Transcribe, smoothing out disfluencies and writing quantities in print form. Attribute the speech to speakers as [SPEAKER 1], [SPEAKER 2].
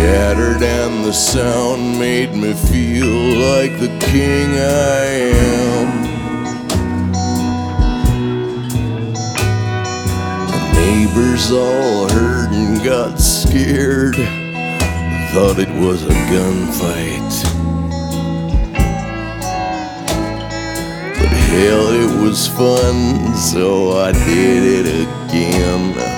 [SPEAKER 1] shattered and the sound made me feel like the king I am. The neighbors all heard and got scared, thought it was a gunfight. But hell, it was fun, so I did it again.